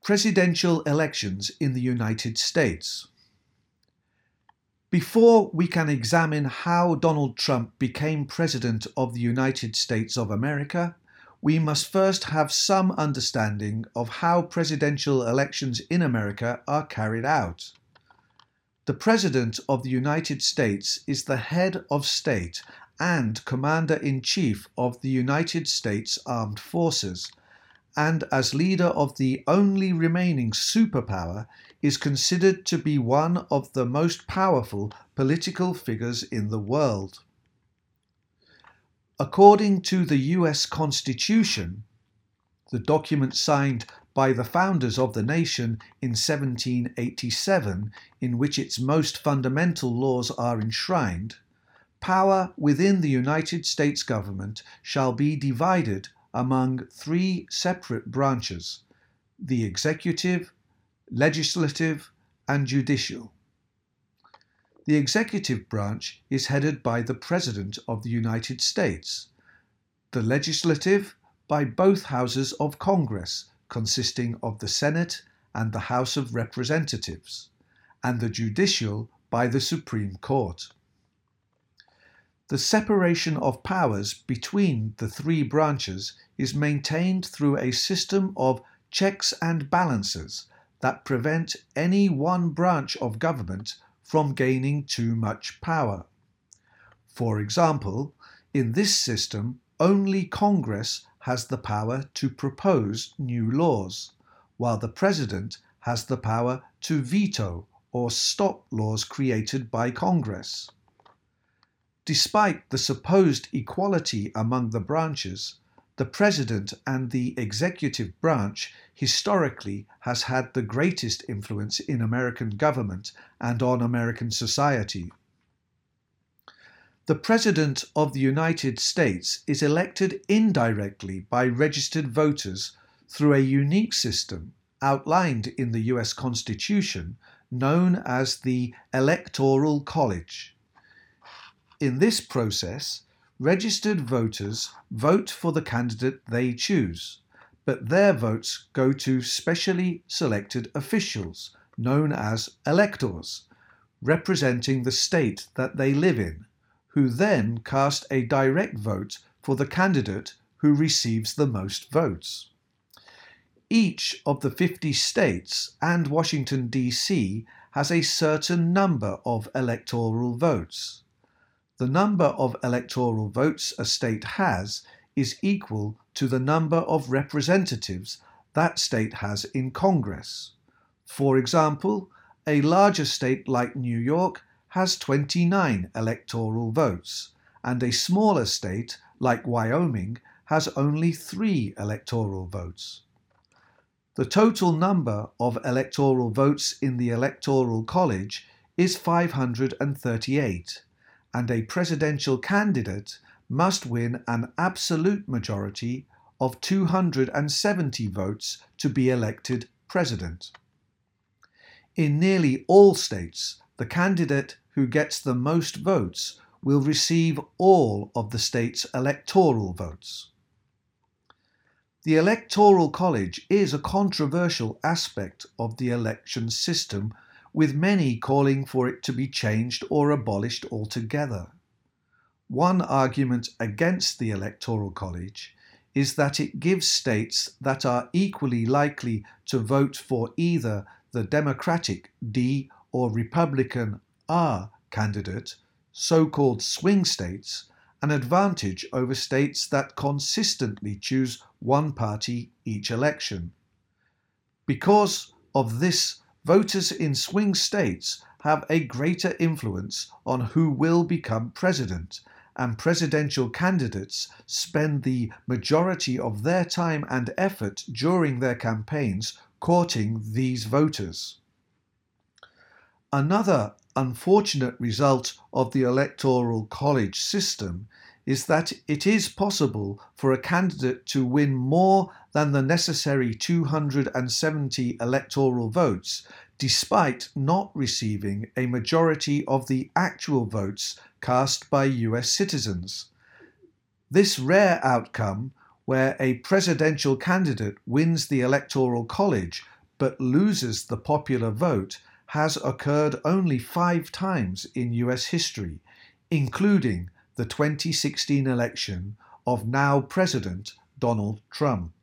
Presidential elections in the United States. Before we can examine how Donald Trump became President of the United States of America, we must first have some understanding of how presidential elections in America are carried out. The President of the United States is the head of state and Commander-in-Chief of the United States Armed Forces, and as leader of the only remaining superpower, is considered to be one of the most powerful political figures in the world. According to the US Constitution, the document signed by the founders of the nation in 1787, in which its most fundamental laws are enshrined, power within the United States government shall be divided among three separate branches: the executive, legislative, and judicial. The executive branch is headed by the President of the United States, the legislative by both houses of Congress, consisting of the Senate and the House of Representatives, and the judicial by the Supreme Court. The separation of powers between the three branches is maintained through a system of checks and balances that prevent any one branch of government from gaining too much power. For example, in this system, only Congress has the power to propose new laws, while the President has the power to veto or stop laws created by Congress. Despite the supposed equality among the branches, the President and the executive branch historically has had the greatest influence in American government and on American society. The President of the United States is elected indirectly by registered voters through a unique system outlined in the US Constitution known as the Electoral College. In this process, registered voters vote for the candidate they choose, but their votes go to specially selected officials, known as electors, representing the state that they live in, who then cast a direct vote for the candidate who receives the most votes. Each of the 50 states and Washington, D.C. has a certain number of electoral votes. The number of electoral votes a state has is equal to the number of representatives that state has in Congress. For example, a larger state like New York has 29 electoral votes, and a smaller state like Wyoming has only 3 electoral votes. The total number of electoral votes in the Electoral College is 538. And a presidential candidate must win an absolute majority of 270 votes to be elected president. In nearly all states, the candidate who gets the most votes will receive all of the state's electoral votes. The Electoral College is a controversial aspect of the election system, with many calling for it to be changed or abolished altogether. One argument against the Electoral College is that it gives states that are equally likely to vote for either the Democratic D or Republican R candidate, so-called swing states, an advantage over states that consistently choose one party each election. Because of this, voters in swing states have a greater influence on who will become president, and presidential candidates spend the majority of their time and effort during their campaigns courting these voters. Another unfortunate result of the Electoral College system is that it is possible for a candidate to win more than the necessary 270 electoral votes, despite not receiving a majority of the actual votes cast by US citizens. This rare outcome, where a presidential candidate wins the Electoral College but loses the popular vote has occurred only 5 times in US history, including the 2016 election of now President Donald Trump.